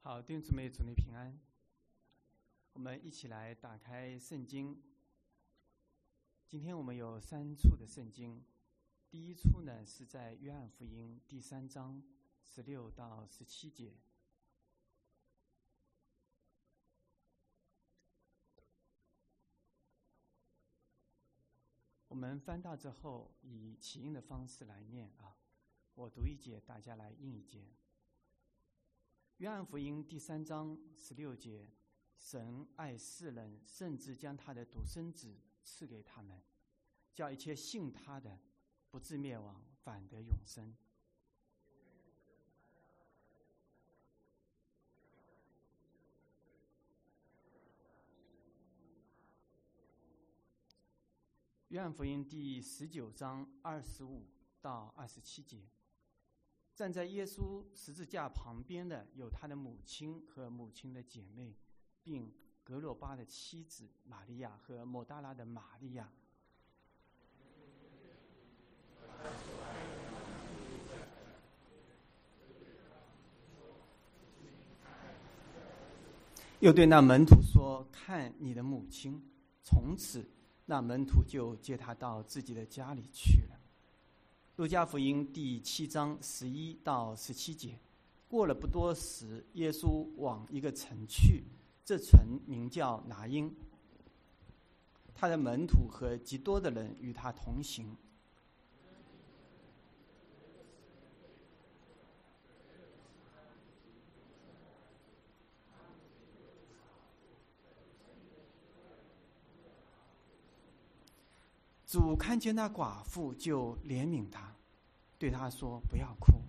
好，弟兄姊妹，主内平安。我们一起来打开圣经。今天我们有3处的圣经。第一处呢是在约翰福音第3章16到17节。我们翻到之后，以起印的方式来念啊，我读一节，大家来印一节。约翰福音第3章16节，神爱世人，甚至将他的独生子赐给他们，叫一切信他的不至灭亡，反得永生。约翰福音第19章25到27节，站在耶稣十字架旁边的有他的母亲和母亲的姐妹，并格罗巴的妻子玛利亚和抹大拉的玛利亚。又对那门徒说：看你的母亲。从此那门徒就接他到自己的家里去了。路加福音第7章11到17节，过了不多时，耶稣往一个城去，这城名叫拿因。他的门徒和极多的人与他同行。主看见那寡妇，就怜悯她，对她说：不要哭。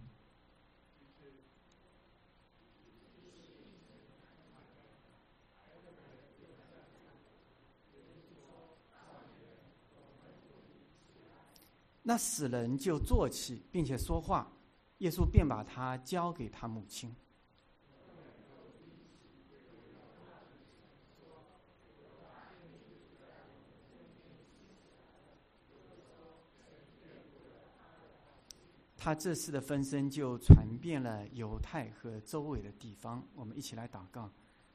那死人就坐起，并且说话，耶稣便把他交给他母亲。他这次的分身就传遍了犹太和周围的地方。我们一起来祷告。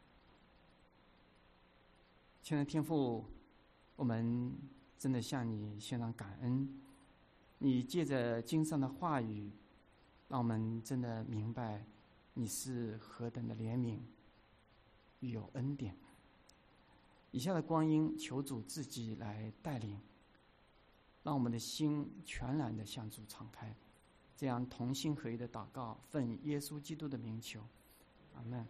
亲爱的天父，我们真的向你献上感恩。你借着经上的话语，让我们真的明白你是何等的怜悯与有恩典。以下的光阴，求主自己来带领，让我们的心全然的向主敞开。这样同心合一的祷告，奉耶稣基督的名求，阿们。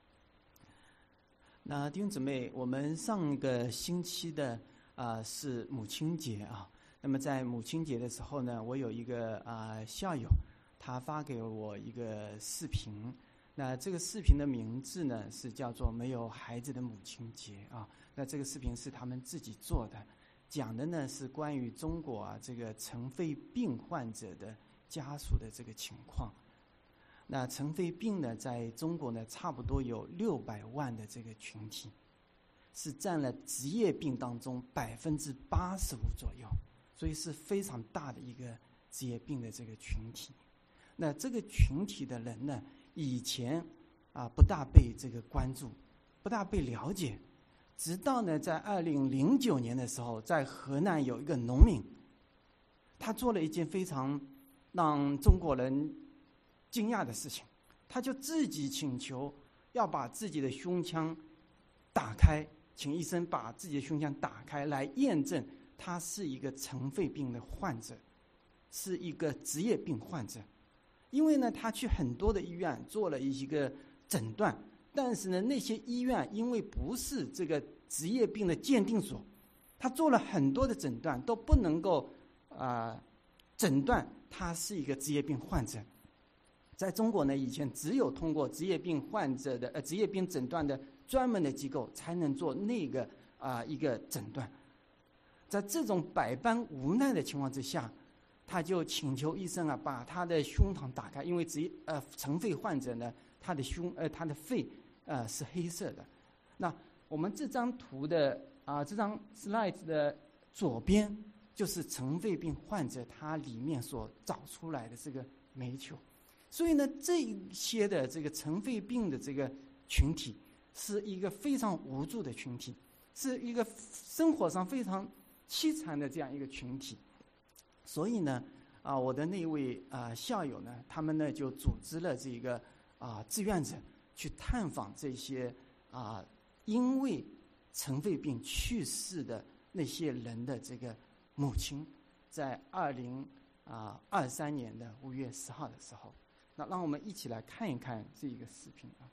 那弟兄姊妹，我们上个星期的是母亲节啊。那么在母亲节的时候呢，我有一个校友，他发给我一个视频。那这个视频的名字呢是叫做《没有孩子的母亲节》啊。那这个视频是他们自己做的，讲的呢是关于中国这个尘肺病患者的家属的这个情况。那尘肺病呢，在中国呢，差不多有600万的这个群体，是占了职业病当中85%左右，所以是非常大的一个职业病的这个群体。那这个群体的人呢，以前不大被这个关注，不大被了解，直到呢在2009年的时候，在河南有一个农民，他做了一件非常让中国人惊讶的事情，他就自己请求要把自己的胸腔打开，请医生把自己的胸腔打开，来验证他是一个尘肺病的患者，是一个职业病患者。因为呢，他去很多的医院做了一个诊断，但是呢，那些医院因为不是这个职业病的鉴定所，他做了很多的诊断都不能够诊断他是一个职业病患者。在中国呢，以前只有通过职业病患者的职业病诊断的专门的机构才能做那个一个诊断。在这种百般无奈的情况之下，他就请求医生把他的胸膛打开，因为尘肺患者呢，他的肺是黑色的。那我们这张图的这张 slide 的左边就是尘肺病患者他里面所找出来的这个煤球。 所以呢，这些的这个尘肺病的这个群体是一个非常无助的群体，是一个生活上非常凄惨的这样一个群体。所以呢，我的那位校友呢，他们呢就组织了这个志愿者去探访这些因为尘肺病去世的那些人的这个母亲，在2023年的5月10号的时候，那让我们一起来看一看这一个视频啊。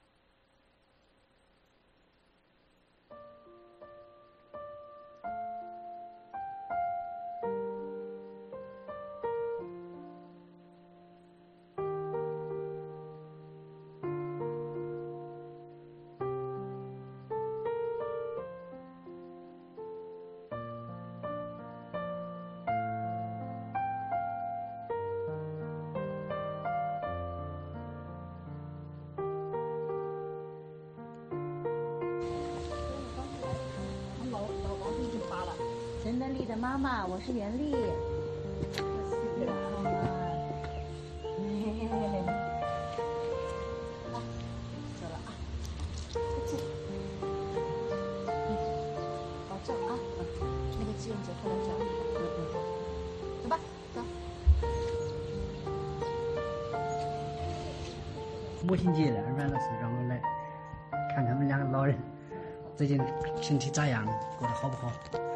陈德丽的妈妈，我是袁丽。是的，妈妈。走了啊，再见。保重啊，那个志愿者过来找你。走吧，走。 母亲节的，2班老师让我来看他们2个老人最近身体咋样，过得好不好？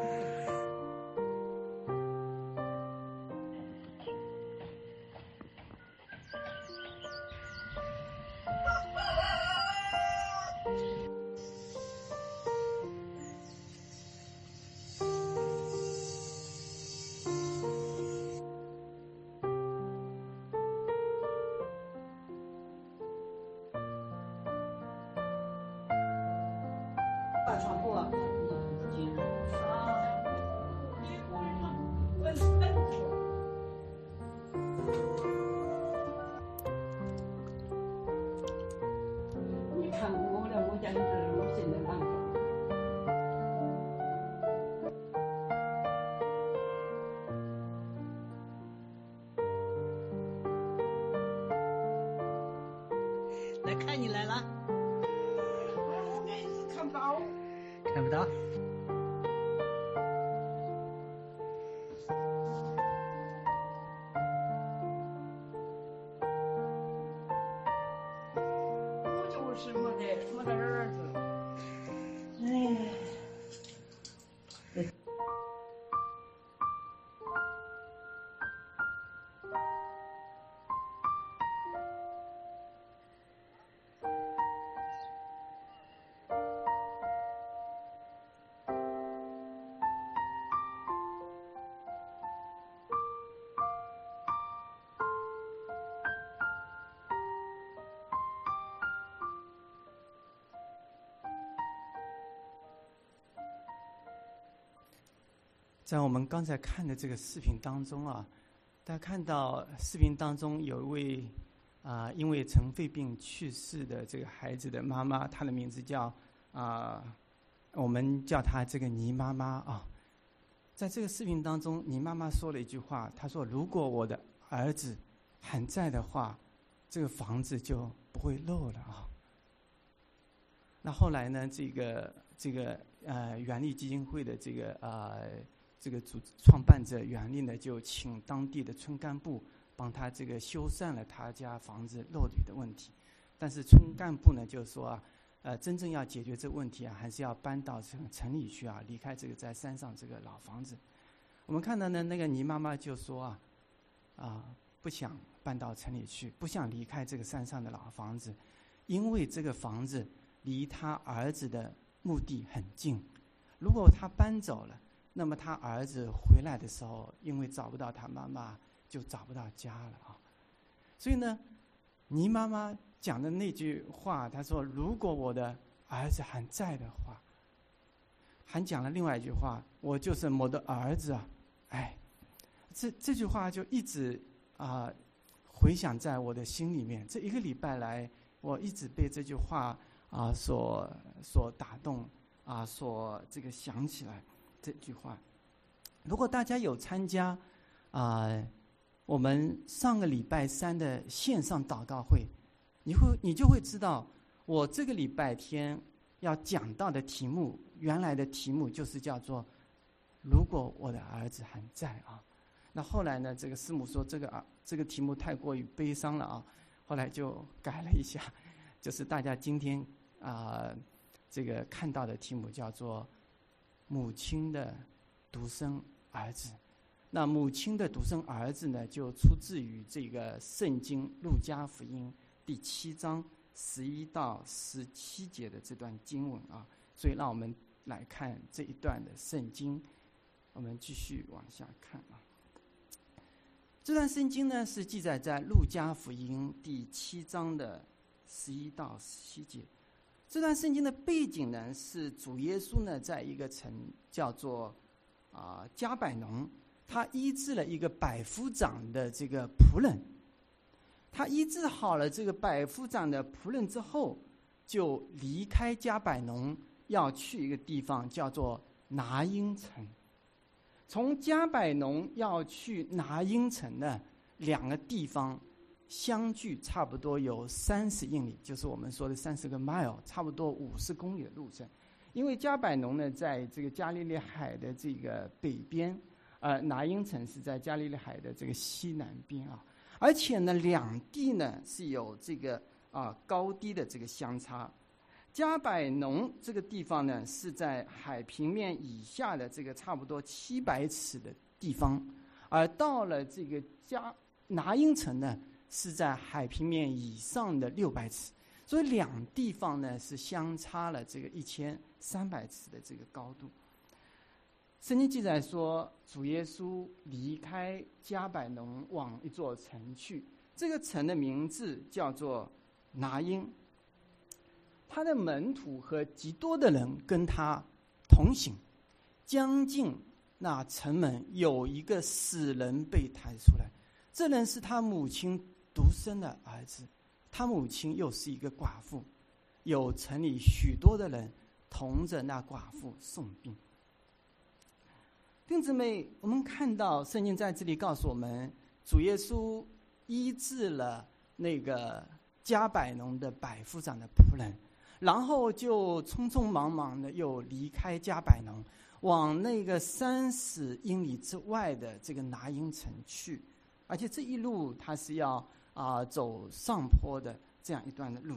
床铺啊。你看我的，我家就是我现在哪个？ 来看你来了。 看不到。 看不到。 我就是没得儿子。哎。 在我们刚才看的这个视频当中啊，大家看到视频当中有一位因为尘肺病去世的这个孩子的妈妈，她的名字叫我们叫她这个倪妈妈啊。在这个视频当中，倪妈妈说了一句话，她说：“如果我的儿子还在的话，这个房子就不会漏了啊。”那后来呢，这个原力基金会的这个创办者袁丽呢，就请当地的村干部帮他这个修缮了他家房子漏雨的问题。但是村干部呢就说真正要解决这个问题还是要搬到城里去离开这个在山上这个老房子。我们看到呢，那个倪妈妈就说不想搬到城里去，不想离开这个山上的老房子，因为这个房子离他儿子的墓地很近，如果他搬走了，那么他儿子回来的时候，因为找不到他妈妈，就找不到家了啊。所以呢，倪妈妈讲的那句话，她说：“如果我的儿子还在的话。”还讲了另外一句话：“我就是我的儿子啊！”哎，这句话就一直回响在我的心里面。这1个礼拜来，我一直被这句话所打动所这个想起来。这句话，如果大家有参加我们上个礼拜三的线上祷告会，你就会知道，我这个礼拜天要讲到的题目，原来的题目就是叫做“如果我的儿子还在啊”。那后来呢，这个师母说这个题目太过于悲伤了啊，后来就改了一下，就是大家今天这个看到的题目叫做“母亲的独生儿子”。那母亲的独生儿子呢，就出自于这个圣经路加福音第7章11到17节的这段经文啊。所以让我们来看这一段的圣经，我们继续往下看啊。这段圣经呢是记载在路加福音第7章的11到17节。这段圣经的背景呢是主耶稣呢在一个城叫做加百农，他医治了一个百夫长的这个仆人。他医治好了这个百夫长的仆人之后，就离开加百农，要去一个地方叫做拿因城。从加百农要去拿因城呢，两个地方相距差不多有30英里，就是我们说的30个 mile， 差不多50公里的路程。因为加百农呢在这个加利利海的这个北边，拿因城是在加利利海的这个西南边啊。而且呢，两地呢是有这个高低的这个相差。加百农这个地方呢是在海平面以下的这个差不多700尺的地方，而到了这个拿因城呢是在海平面以上的600尺，所以两地方呢是相差了这个1300尺的这个高度。圣经记载说，主耶稣离开加百农往一座城去，这个城的名字叫做拿因。他的门徒和极多的人跟他同行，将近那城门有一个死人被抬出来，这人是他母亲独生的儿子，他母亲又是一个寡妇，有城里许多的人同着那寡妇送殡。弟兄姊妹，我们看到圣经在这里告诉我们，主耶稣医治了那个加百农的百夫长的仆人，然后就匆匆忙忙的又离开加百农，往那个30英里之外的这个拿因城去，而且这一路他是要走上坡的这样一段的路。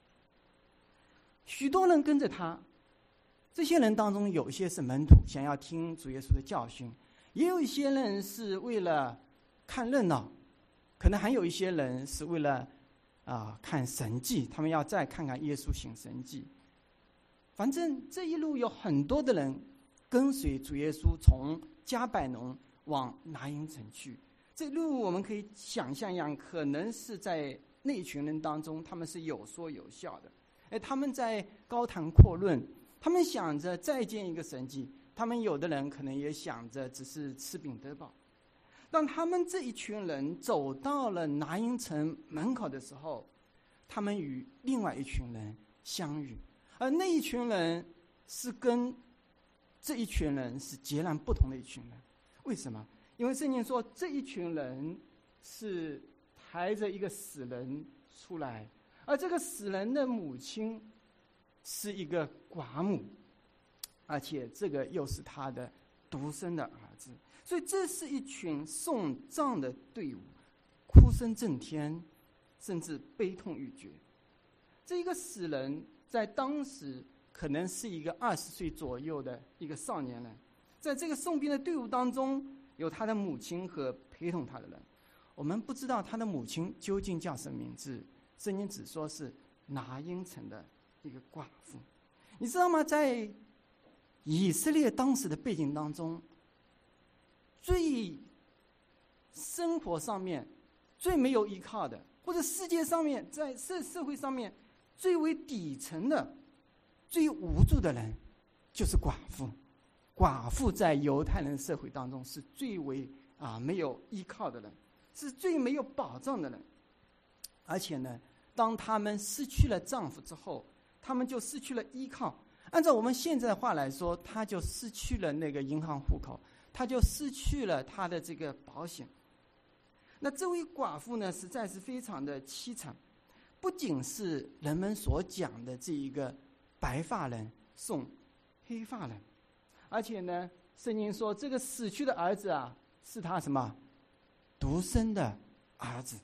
许多人跟着他，这些人当中有一些是门徒，想要听主耶稣的教训，也有一些人是为了看热闹，可能还有一些人是为了看神迹，他们要再看看耶稣行神迹。反正这一路有很多的人跟随主耶稣从加百农往拿因城去。这路我们可以想象一样，可能是在那群人当中，他们是有说有笑的，他们在高谈阔论，他们想着再见一个神迹，他们有的人可能也想着只是吃饼得饱。当他们这一群人走到了拿因城门口的时候，他们与另外一群人相遇，而那一群人是跟这一群人是截然不同的一群人。为什么？因为圣经说这一群人是抬着一个死人出来，而这个死人的母亲是一个寡母，而且这个又是他的独生的儿子。所以这是一群送葬的队伍，哭声震天，甚至悲痛欲绝。这一个死人在当时可能是一个20岁左右的一个少年人，在这个送殡的队伍当中，有他的母亲和陪同他的人。我们不知道他的母亲究竟叫什么名字，圣经只说是拿因城的一个寡妇。你知道吗？在以色列当时的背景当中，最生活上面最没有依靠的，或者世界上面在社会上面最为底层的、最无助的人，就是寡妇。寡妇在犹太人社会当中是最为没有依靠的人，是最没有保障的人。而且呢，当他们失去了丈夫之后，他们就失去了依靠。按照我们现在的话来说，他就失去了那个银行户口，他就失去了他的这个保险。 那这位寡妇呢，实在是非常的凄惨，不仅是人们所讲的这一个白发人送黑发人，而且呢，圣经说这个死去的儿子啊，是他什么独生的儿子。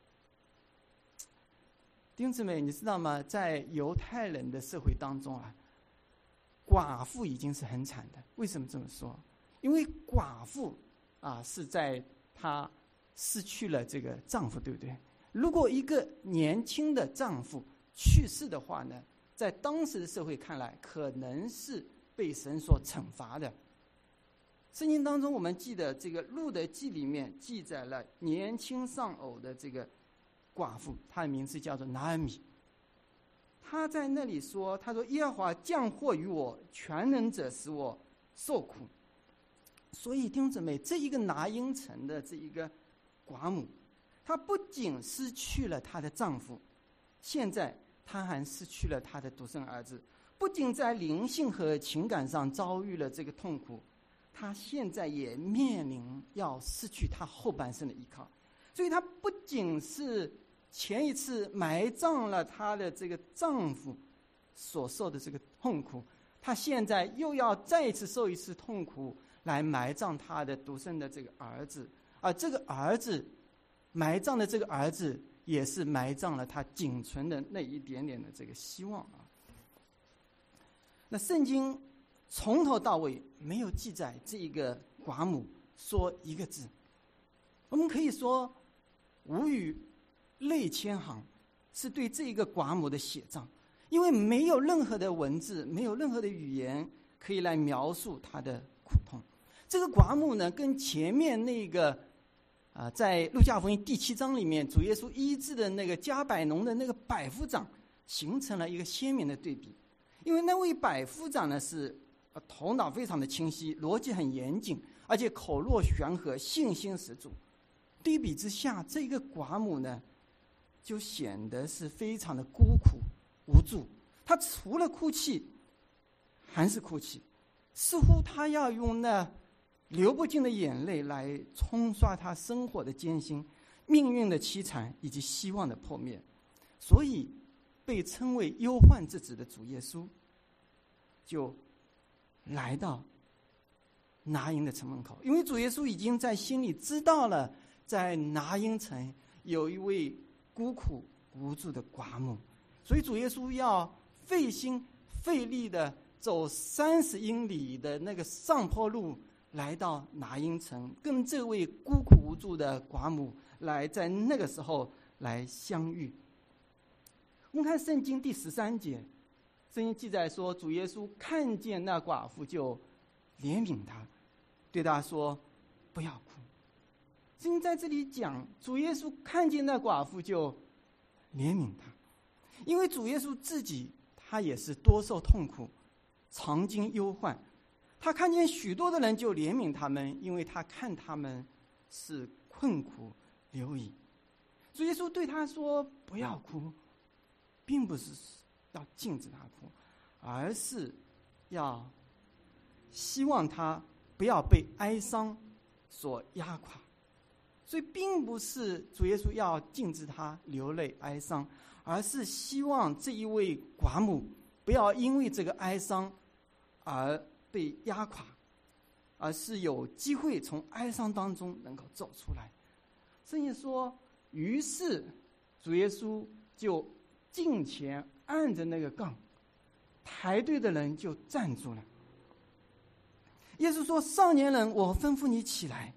弟兄姊妹，你知道吗？在犹太人的社会当中啊，寡妇已经是很惨的。为什么这么说？因为寡妇啊，是在她失去了这个丈夫，对不对？如果一个年轻的丈夫去世的话呢，在当时的社会看来，可能是被神所惩罚的。圣经当中，我们记得这个路得记里面记载了年轻丧偶的这个寡妇，她的名字叫做拿俄米。她在那里说：“她说耶和华降祸于我，全能者使我受苦。”所以弟兄姊妹，这一个拿因城的这一个寡母，她不仅失去了她的丈夫，现在她还失去了她的独生儿子，不仅在灵性和情感上遭遇了这个痛苦，她现在也面临要失去她后半生的依靠。所以她不仅是前一次埋葬了她的这个丈夫所受的这个痛苦，她现在又要再一次受一次痛苦，来埋葬她的独生的这个儿子。而这个儿子埋葬的这个儿子，也是埋葬了他仅存的那一点点的这个希望啊。那圣经从头到尾没有记载这一个寡母说一个字，我们可以说无语泪千行，是对这一个寡母的写照，因为没有任何的文字，没有任何的语言可以来描述她的苦痛。这个寡母呢，跟前面那个在路加福音第7章里面主耶稣医治的那个加百农的那个百夫长形成了一个鲜明的对比。因为那位百夫长呢，是头脑非常的清晰，逻辑很严谨，而且口若悬河，信心十足。对比之下，这个寡母呢，就显得是非常的孤苦无助。她除了哭泣还是哭泣，似乎她要用那流不尽的眼泪来冲刷她生活的艰辛、命运的凄惨以及希望的破灭。所以被称为忧患之子的主耶稣就来到拿因的城门口，因为主耶稣已经在心里知道了，在拿因城有一位孤苦无助的寡母，所以主耶稣要费心费力的走30英里的那个上坡路，来到拿因城，跟这位孤苦无助的寡母来在那个时候来相遇。我们看圣经第13节，圣经记载说，主耶稣看见那寡妇就怜悯她，对她说不要哭。圣经在这里讲，主耶稣看见那寡妇就怜悯她，因为主耶稣自己他也是多受痛苦，常经忧患，他看见许多的人就怜悯他们，因为他看他们是困苦流离。主耶稣对他说不要哭，并不是要禁止他哭，而是要希望他不要被哀伤所压垮。所以并不是主耶稣要禁止他流泪哀伤，而是希望这一位寡母不要因为这个哀伤而被压垮，而是有机会从哀伤当中能够走出来。圣经说，于是主耶稣就近前按着那个杠，排队的人就站住了。耶稣说，少年人，我吩咐你起来。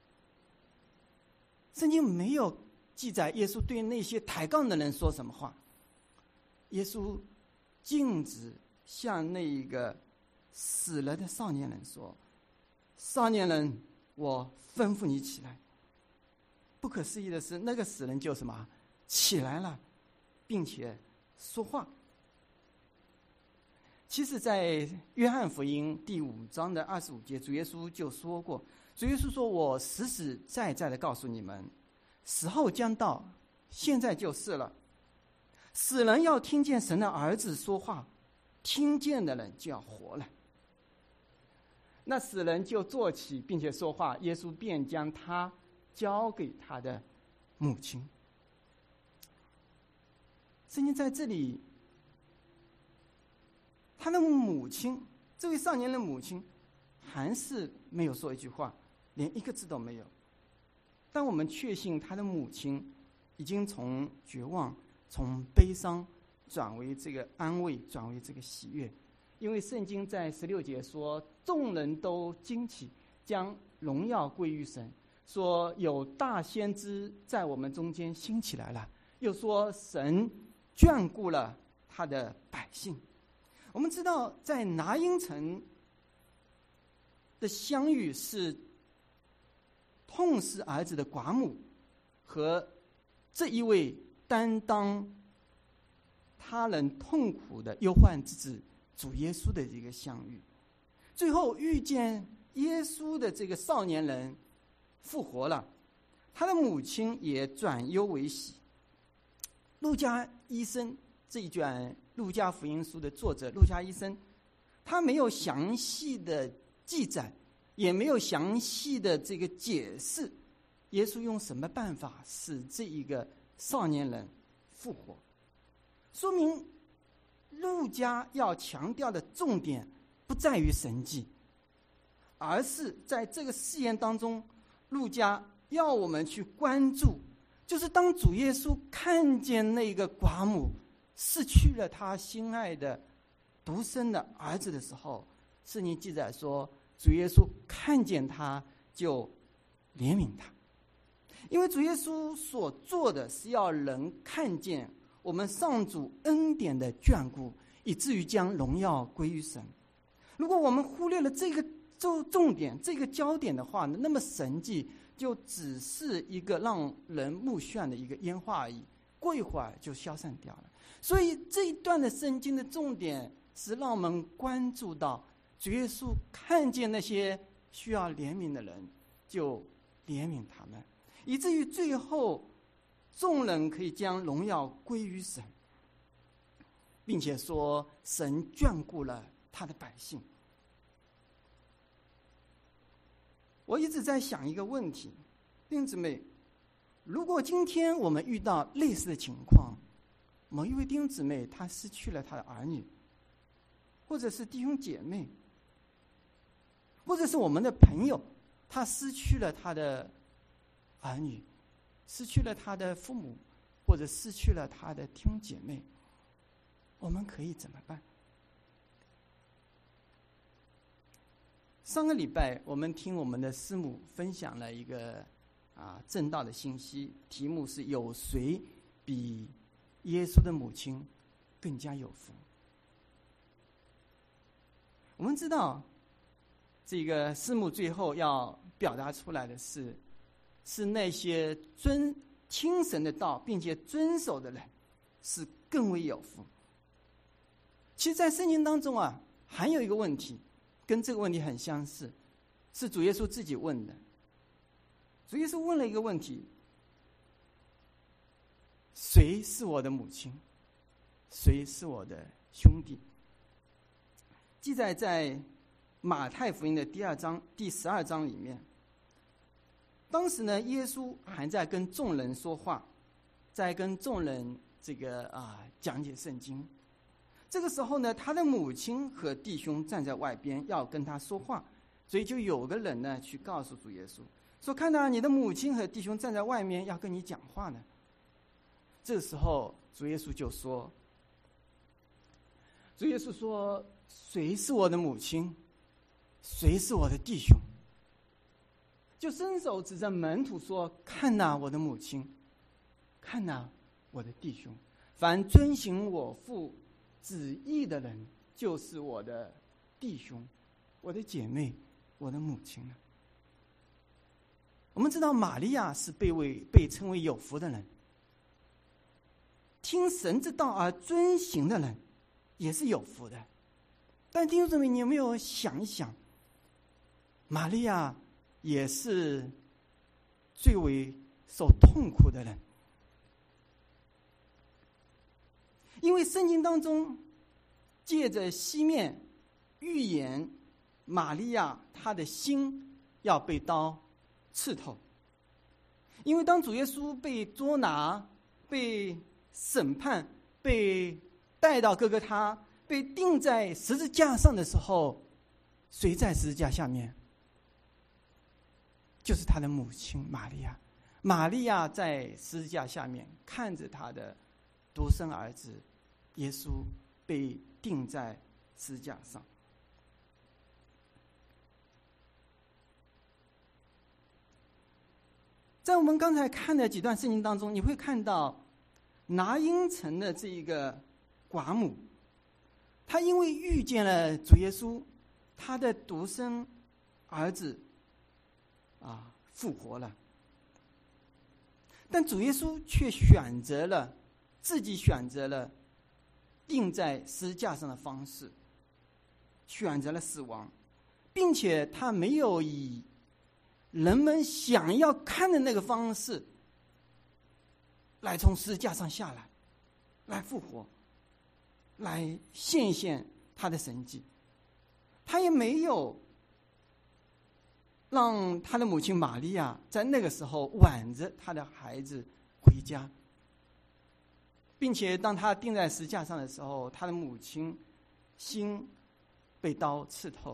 圣经没有记载耶稣对那些抬杠的人说什么话，耶稣径直向那一个死了的少年人说，少年人，我吩咐你起来。不可思议的是，那个死人就什么起来了，并且说话。其实在约翰福音第5章的25节，主耶稣就说过，主耶稣说，我实实在在的告诉你们，时候将到，现在就是了，死人要听见神的儿子说话，听见的人就要活了。那死人就坐起并且说话，耶稣便将他交给他的母亲。圣经在这里，他的母亲，这位少年的母亲，还是没有说一句话，连一个字都没有。但我们确信他的母亲已经从绝望、从悲伤转为这个安慰，转为这个喜悦。因为圣经在16节说，众人都惊奇，将荣耀归于神，说有大先知在我们中间兴起来了，又说神眷顾了他的百姓。我们知道在拿因城的相遇是痛失儿子的寡母和这一位担当他人痛苦的忧患之子主耶稣的一个相遇。最后遇见耶稣的这个少年人复活了，他的母亲也转忧为喜。路加医生这一卷路加福音书的作者路加医生，他没有详细的记载，也没有详细的这个解释耶稣用什么办法使这一个少年人复活。说明路加要强调的重点不在于神迹，而是在这个试验当中，路加要我们去关注，就是当主耶稣看见那个寡母失去了他心爱的独生的儿子的时候，圣经记载说主耶稣看见他就怜悯他。因为主耶稣所做的是要人看见我们上主恩典的眷顾，以至于将荣耀归于神。如果我们忽略了这个重点，这个焦点的话呢，那么神迹就只是一个让人目眩的一个烟花而已，过一会儿就消散掉了。所以这一段的圣经的重点是让我们关注到主耶稣看见那些需要怜悯的人就怜悯他们，以至于最后众人可以将荣耀归于神，并且说神眷顾了他的百姓。我一直在想一个问题，弟兄姊妹，如果今天我们遇到类似的情况，某一位弟兄姊妹他失去了他的儿女，或者是弟兄姐妹，或者是我们的朋友，他失去了他的儿女，失去了他的父母，或者失去了他的弟兄姐妹，我们可以怎么办？上个礼拜我们听我们的师母分享了一个正道的信息，题目是有谁比耶稣的母亲更加有福。我们知道这个师母最后要表达出来的是那些听神的道并且遵守的人是更为有福。其实在圣经当中还有一个问题跟这个问题很相似，是主耶稣自己问的。主耶稣问了一个问题：谁是我的母亲？谁是我的兄弟？记载在马太福音的第12章里面。当时呢，耶稣还在跟众人说话，在跟众人讲解圣经。这个时候呢，他的母亲和弟兄站在外边要跟他说话，所以就有个人呢去告诉主耶稣说：“看到你的母亲和弟兄站在外面要跟你讲话呢。”这时候主耶稣就说：“谁是我的母亲？谁是我的弟兄？”就伸手指着门徒说：“看哪，我的母亲；看哪，我的弟兄。凡遵行我父旨意的人，就是我的弟兄，我的姐妹，我的母亲了。”我们知道玛利亚是被称为有福的人，听神之道而遵行的人也是有福的。但弟兄姊妹，你有没有想一想，玛利亚也是最为受痛苦的人？因为圣经当中借着西面预言玛利亚她的心要被刀刺透， 因为当主耶稣被捉拿、被审判、被带到哥哥他、被钉在十字架上的时候，谁在十字架下面？就是他的母亲玛利亚。玛利亚在十字架下面看着他的独生儿子耶稣被钉在十字架上。在我们刚才看的几段圣经当中，你会看到拿因城的这一个寡母，她因为遇见了主耶稣，她的独生儿子复活了，但主耶稣却自己选择了钉在十字架上的方式，选择了死亡，并且他没有以人们想要看的那个方式来从十字架上下来，来复活，来现现他的神迹。他也没有让他的母亲玛利亚在那个时候挽着他的孩子回家，并且当他钉在十字架上的时候，他的母亲心被刀刺透，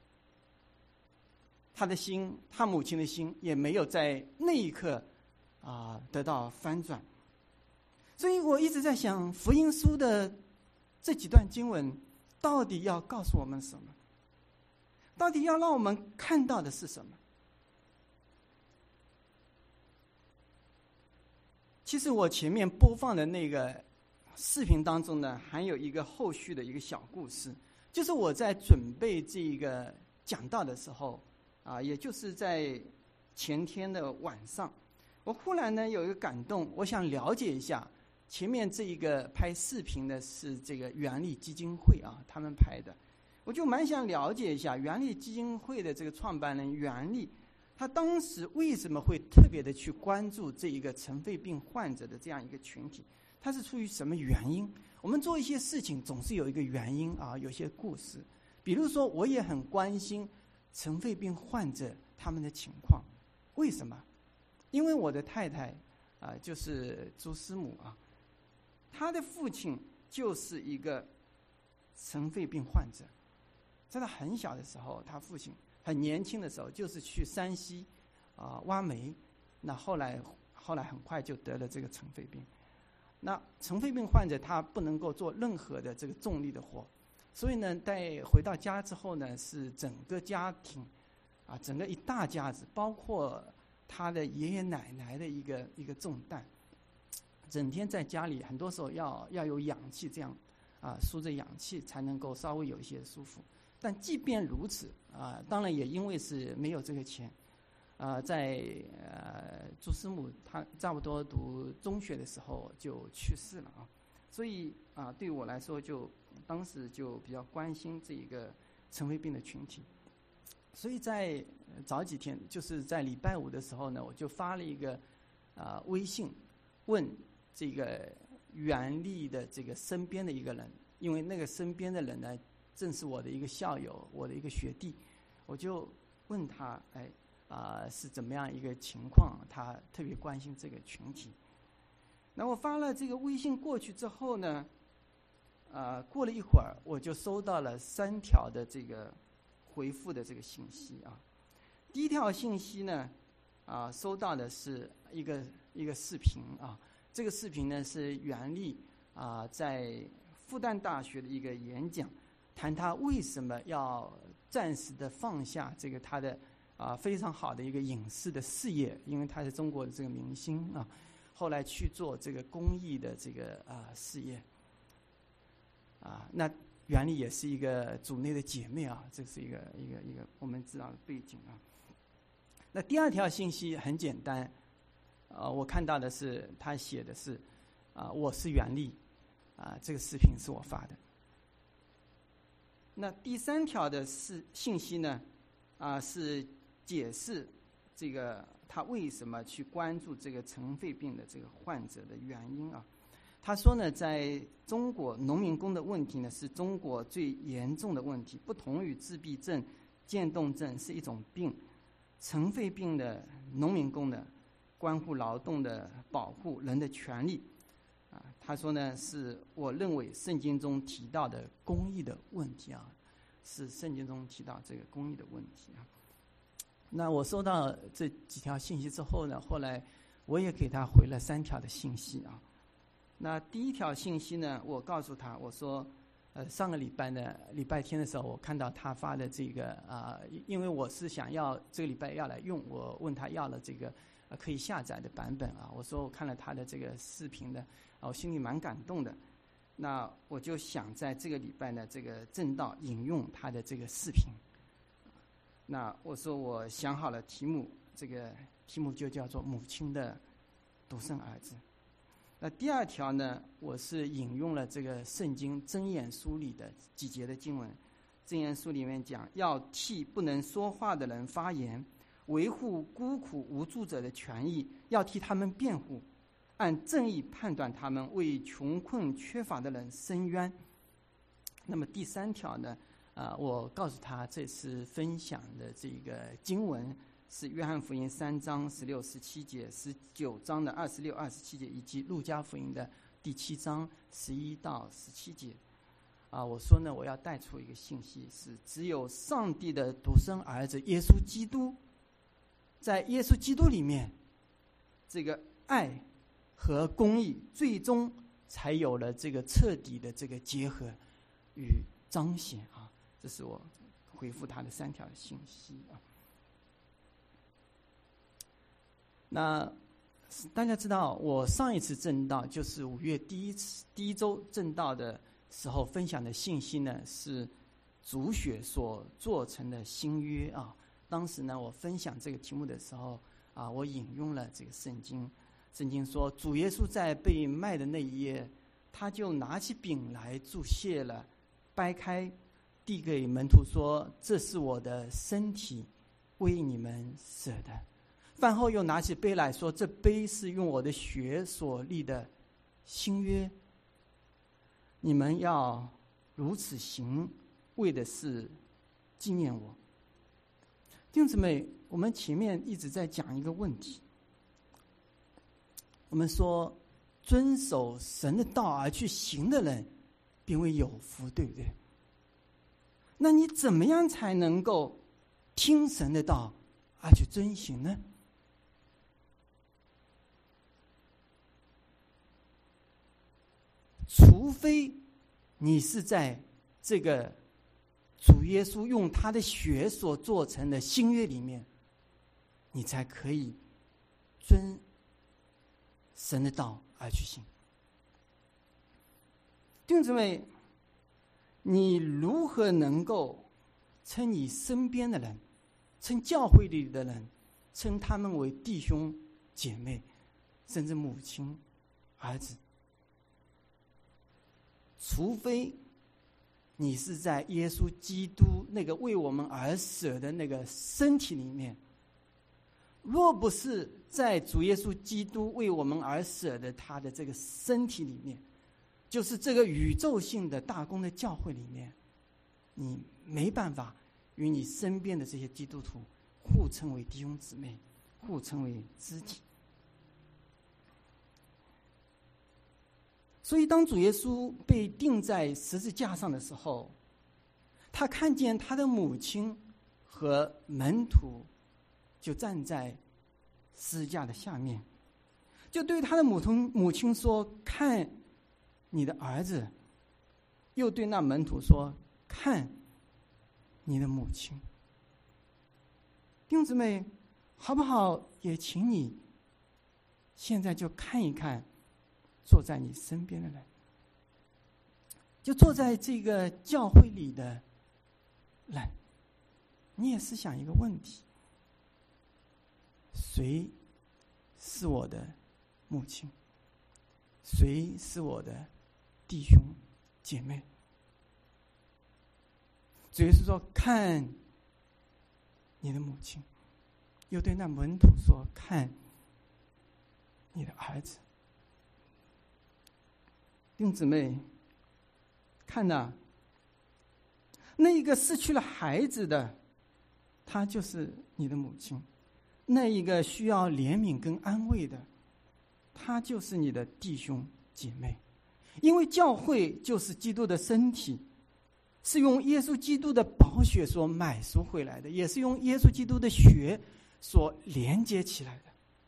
他母亲的心也没有在那一刻得到翻转。所以我一直在想，福音书的这几段经文到底要告诉我们什么？到底要让我们看到的是什么？其实我前面播放的那个视频当中呢，还有一个后续的一个小故事，就是我在准备这个讲道的时候也就是在前天的晚上，我忽然呢有一个感动，我想了解一下。前面这一个拍视频的是这个原力基金会他们拍的，我就蛮想了解一下原力基金会的这个创办人原力，他当时为什么会特别的去关注这一个尘肺病患者的这样一个群体，他是出于什么原因？我们做一些事情总是有一个原因有些故事。比如说我也很关心尘肺病患者他们的情况，为什么？因为我的太太就是朱师母她的父亲就是一个尘肺病患者，在他很小的时候，他父亲很年轻的时候就是去山西挖煤，那后来很快就得了这个尘肺病。那尘肺病患者他不能够做任何的这个重力的活，所以呢在回到家之后呢，是整个家庭整个一大家子，包括他的爷爷奶奶的一个重担，整天在家里，很多时候要有氧气，这样输着氧气才能够稍微有一些舒服。但即便如此当然也因为是没有这个钱在朱师母她差不多读中学的时候就去世了所以对我来说当时就比较关心这一个尘肺病的群体。所以在早几天，就是在礼拜五的时候呢，我就发了一个微信，问这个原力的这个身边的一个人，因为那个身边的人呢，正是我的一个校友，我的一个学弟，我就问他，是怎么样一个情况？他特别关心这个群体。那我发了这个微信过去之后呢，过了一会儿，我就收到了3条的这个回复的这个信息第一条信息呢，收到的是一个视频这个视频呢是原力在复旦大学的一个演讲，谈他为什么要暂时的放下这个他的非常好的一个影视的事业，因为他是中国的这个明星后来去做这个公益的这个事业那原力也是一个组内的姐妹这是一个我们知道的背景那第二条信息很简单我看到的是他写的是我是原力这个视频是我发的。那第3条的信息呢是解释这个他为什么去关注这个尘肺病的这个患者的原因他说呢，在中国农民工的问题呢是中国最严重的问题，不同于自闭症、渐冻症是一种病，尘肺病的农民工呢关乎劳动的保护、人的权利。他说呢，是我认为圣经中提到的公义的问题啊，是圣经中提到这个公义的问题啊。那我收到这几条信息之后呢，后来我也给他回了3条的信息啊。那第一条信息呢，我告诉他，我说，上个礼拜呢，礼拜天的时候，我看到他发的这个因为我是想要这个礼拜要来用，我问他要了这个可以下载的版本啊。我说我看了他的这个视频的，我心里蛮感动的。那我就想在这个礼拜呢，这个正道引用他的这个视频。那我说我想好了题目，这个题目就叫做母亲的独生儿子。那第2条呢，我是引用了这个圣经箴言书里的几节的经文。箴言书里面讲，要替不能说话的人发言，维护孤苦无助者的权益，要替他们辩护，按正义判断他们，为穷困缺乏的人伸冤。那么第3条呢，我告诉他这次分享的这个经文是约翰福音3章16、17节，19章的26、27节，以及路加福音的第7章11到17节。我说呢，我要带出一个信息，是只有上帝的独生儿子耶稣基督，在耶稣基督里面，这个爱和公义最终才有了这个彻底的这个结合与彰显啊。这是我回复他的3条信息啊。那大家知道，我上一次正道就是5月第一周正道的时候分享的信息呢，是主血所做成的新约啊。当时呢，我分享这个题目的时候我引用了这个圣经。圣经说，主耶稣在被卖的那一夜，他就拿起饼来祝谢了，掰开递给门徒说，这是我的身体，为你们舍的。饭后又拿起杯来说，这杯是用我的血所立的新约，你们要如此行，为的是纪念我。弟兄姊妹，我们前面一直在讲一个问题，我们说遵守神的道而去行的人便为有福，对不对？那你怎么样才能够听神的道而去遵行呢？除非你是在这个主耶稣用他的血所做成的新约里面，你才可以遵神的道而去行。弟兄姊妹，你如何能够称你身边的人，称教会里的人，称他们为弟兄姐妹，甚至母亲儿子？除非你是在耶稣基督那个为我们而舍的那个身体里面，若不是在主耶稣基督为我们而舍的他的这个身体里面，就是这个宇宙性的大公的教会里面，你没办法与你身边的这些基督徒互称为弟兄姊妹，互称为肢体。所以当主耶稣被钉在十字架上的时候，他看见他的母亲和门徒就站在十字架的下面，就对他的母亲说，看你的儿子，又对那门徒说，看你的母亲。弟兄姊妹，好不好也请你现在就看一看坐在你身边的人，就坐在这个教会里的人，你也思想一个问题，谁是我的母亲？谁是我的弟兄姐妹？主耶稣说，看你的母亲，又对那门徒说，看你的儿子。弟兄姊妹，看呐，那一个失去了孩子的，她就是你的母亲； 那一个需要怜悯跟安慰的，他就是你的弟兄姐妹。因为教会就是基督的身体，是用耶稣基督的宝血所买赎回来的，也是用耶稣基督的血所连接起来的。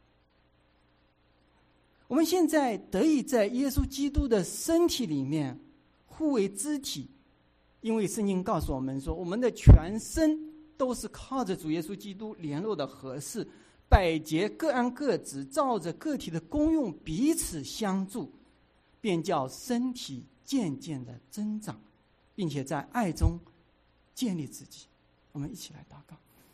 我们现在得以在耶稣基督的身体里面互为肢体，因为圣经告诉我们说，我们的全身都是靠着主耶稣基督联络的合适，百节各按各职，照着个体的功用彼此相助，便叫身体渐渐的增长，并且在爱中建立自己。我们一起来祷告。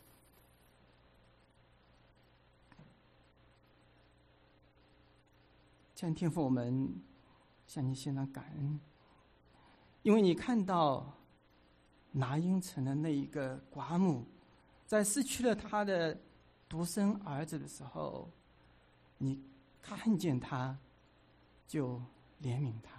亲爱的天父，我们向你献上感恩，因为你看到拿因城的那一个寡母，在失去了她的独生儿子的时候，你看见他就怜悯他。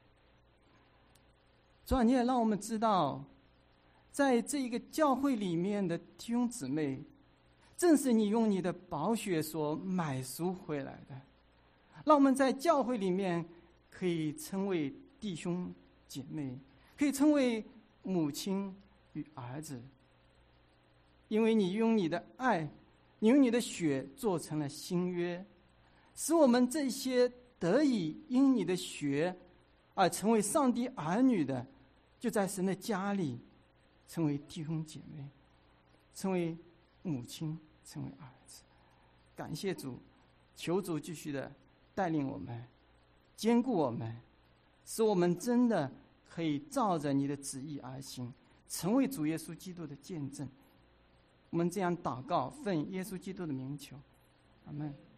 主啊，你也让我们知道，在这个教会里面的弟兄姊妹，正是你用你的宝血所买赎回来的，让我们在教会里面可以称为弟兄姐妹，可以称为母亲与儿子，因为你用你的爱，你用你的血做成了新约，使我们这些得以因你的血而成为上帝儿女的，就在神的家里成为弟兄姐妹，成为母亲，成为儿子。感谢主，求主继续的带领我们，坚固我们，使我们真的可以照着你的旨意而行，成为主耶稣基督的见证。我们这样祷告，奉耶稣基督的名求，阿们。